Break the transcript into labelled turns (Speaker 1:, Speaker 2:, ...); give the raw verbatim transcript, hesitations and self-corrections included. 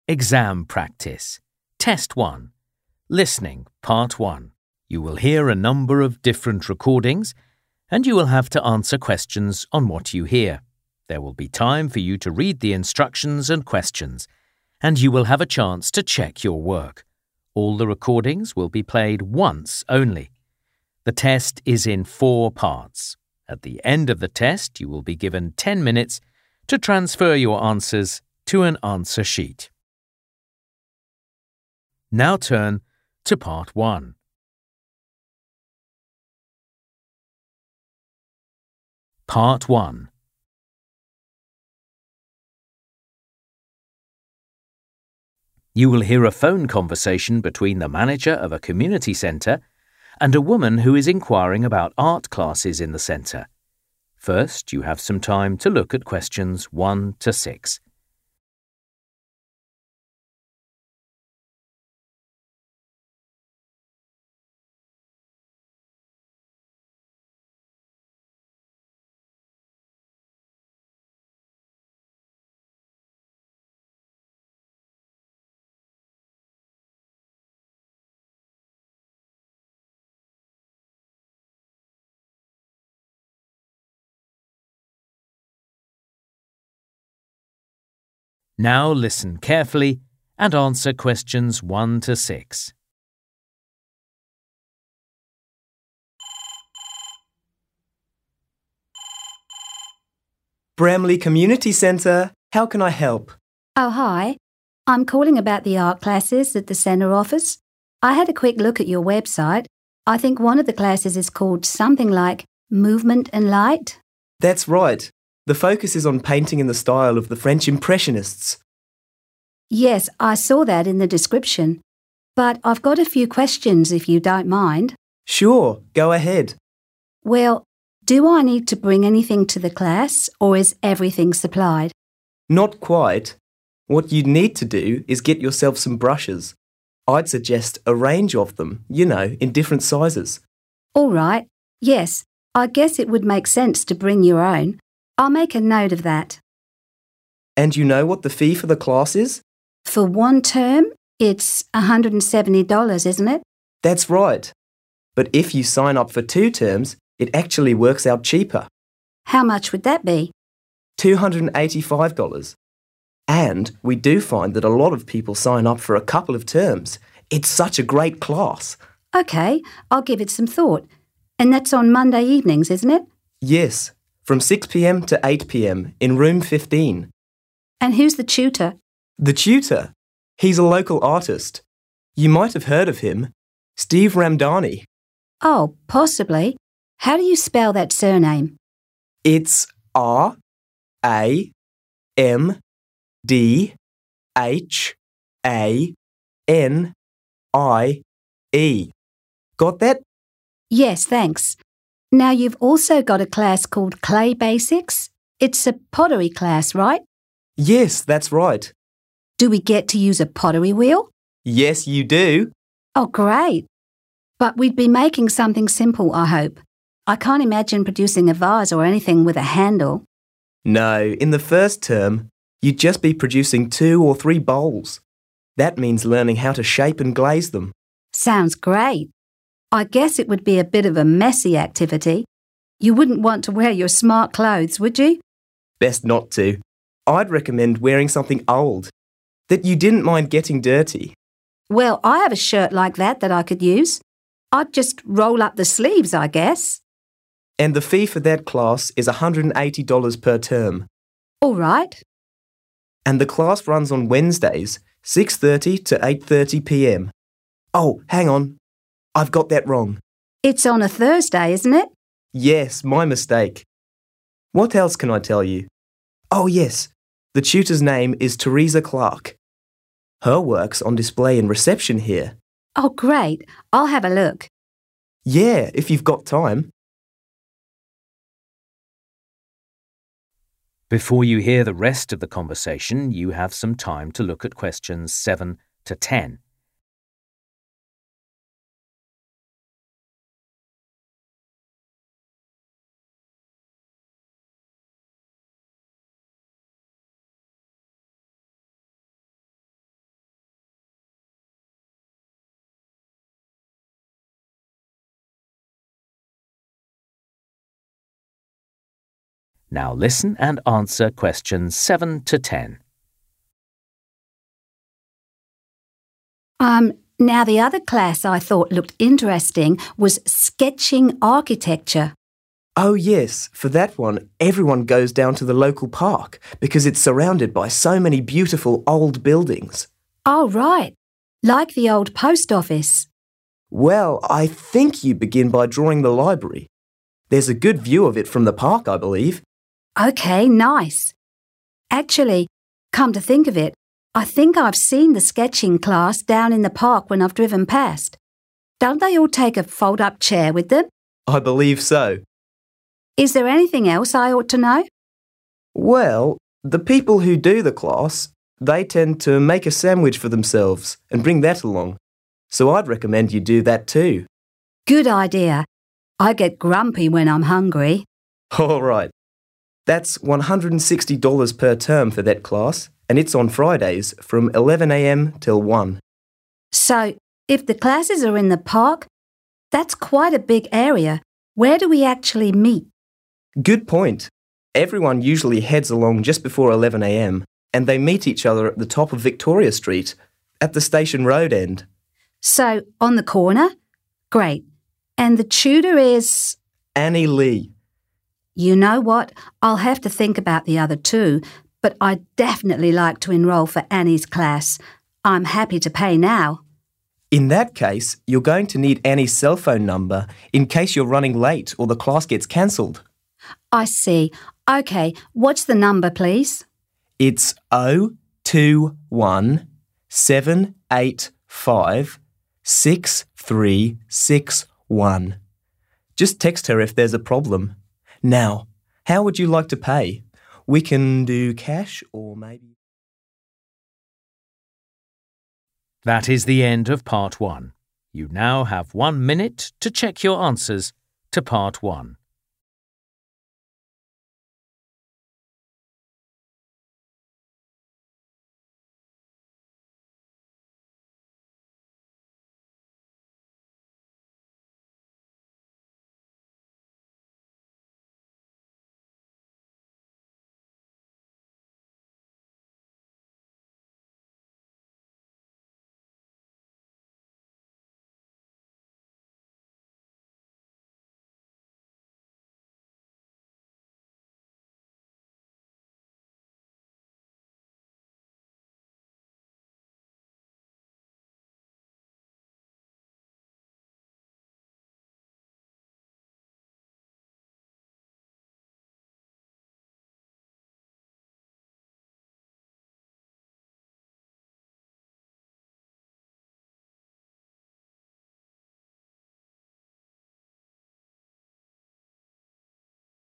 Speaker 1: Exam practice. Test one. Listening, part one. You will hear a number of different recordings and you will have to answer questions on what you hear. There will be time for you to read the instructions and questions, and you will have a chance to check your work. All the recordings will be played once only. The test is in four parts. At the end of the test, you will be given ten minutes to transfer your answers to an answer sheet. Now turn to part one. Part one. You will hear a phone conversation between the manager of a community centre and a woman who is inquiring about art classes in the centre. First, you have some time to look at questions one to six. Now listen carefully and answer questions one to six.
Speaker 2: Bramley Community Centre, how can I help?
Speaker 3: Oh, hi. I'm calling about the art classes at the centre office. I had a quick look at your website. I think one of the classes is called something like Movement and Light.
Speaker 2: That's right. The focus is on painting in the style of the French Impressionists.
Speaker 3: Yes, I saw that in the description. But I've got a few questions if you don't mind.
Speaker 2: Sure, go ahead.
Speaker 3: Well, do I need to bring anything to the class or is everything supplied?
Speaker 2: Not quite. What you need to do is get yourself some brushes. I'd suggest a range of them, you know, in different sizes.
Speaker 3: All right. Yes, I guess it would make sense to bring your own. I'll make a note of that.
Speaker 2: And you know what the fee for the class is?
Speaker 3: For one term, it's one hundred seventy dollars, isn't it?
Speaker 2: That's right. But if you sign up for two terms, it actually works out cheaper.
Speaker 3: How much would that be?
Speaker 2: two hundred eighty-five dollars. And we do find that a lot of people sign up for a couple of terms. It's such a great class.
Speaker 3: OK, I'll give it some thought. And that's on Monday evenings, isn't it?
Speaker 2: Yes, from six p m to eight p m in room fifteen.
Speaker 3: And who's the tutor?
Speaker 2: The tutor? He's a local artist. You might have heard of him. Steve Ramdani.
Speaker 3: Oh, possibly. How do you spell that surname?
Speaker 2: It's R A M D H A N I E. Got that?
Speaker 3: Yes, thanks. Now you've also got a class called Clay Basics. It's a pottery class, right?
Speaker 2: Yes, that's right.
Speaker 3: Do we get to use a pottery wheel?
Speaker 2: Yes, you do.
Speaker 3: Oh, great. But we'd be making something simple, I hope. I can't imagine producing a vase or anything with a handle.
Speaker 2: No, in the first term, you'd just be producing two or three bowls. That means learning how to shape and glaze them.
Speaker 3: Sounds great. I guess it would be a bit of a messy activity. You wouldn't want to wear your smart clothes, would you?
Speaker 2: Best not to. I'd recommend wearing something old, that you didn't mind getting dirty.
Speaker 3: Well, I have a shirt like that that I could use. I'd just roll up the sleeves, I guess.
Speaker 2: And the fee for that class is one hundred eighty dollars per term.
Speaker 3: All right.
Speaker 2: And the class runs on Wednesdays, six thirty to eight thirty p m. Oh, hang on. I've got that wrong.
Speaker 3: It's on a Thursday, isn't it?
Speaker 2: Yes, my mistake. What else can I tell you? Oh, yes. The tutor's name is Teresa Clark. Her work's on display in reception here.
Speaker 3: Oh, great. I'll have a look.
Speaker 2: Yeah, if you've got time.
Speaker 1: Before you hear the rest of the conversation, you have some time to look at questions seven to ten. Now listen and answer questions seven to ten.
Speaker 3: Um, now the other class I thought looked interesting was sketching architecture.
Speaker 2: Oh yes, for that one, everyone goes down to the local park because it's surrounded by so many beautiful old buildings.
Speaker 3: Oh, right. Like the old post office.
Speaker 2: Well, I think you begin by drawing the library. There's a good view of it from the park, I believe.
Speaker 3: OK, nice. Actually, come to think of it, I think I've seen the sketching class down in the park when I've driven past. Don't they all take a fold-up chair with them?
Speaker 2: I believe so.
Speaker 3: Is there anything else I ought to know?
Speaker 2: Well, the people who do the class, they tend to make a sandwich for themselves and bring that along. So I'd recommend you do that too.
Speaker 3: Good idea. I get grumpy when I'm hungry.
Speaker 2: All right. That's one hundred sixty dollars per term for that class, and it's on Fridays from eleven a m till one.
Speaker 3: So, if the classes are in the park, that's quite a big area. Where do we actually meet?
Speaker 2: Good point. Everyone usually heads along just before eleven a m, and they meet each other at the top of Victoria Street, at the Station Road end.
Speaker 3: So, on the corner? Great. And the tutor is?
Speaker 2: Annie Lee.
Speaker 3: You know what? I'll have to think about the other two, but I'd definitely like to enrol for Annie's class. I'm happy to pay now.
Speaker 2: In that case, you're going to need Annie's cell phone number in case you're running late or the class gets cancelled.
Speaker 3: I see. OK, what's the number, please?
Speaker 2: It's oh two one, seven eight five, six three six one. Just text her if there's a problem. Now, how would you like to pay? We can do cash or maybe...
Speaker 1: That is the end of part one. You now have one minute to check your answers to part one.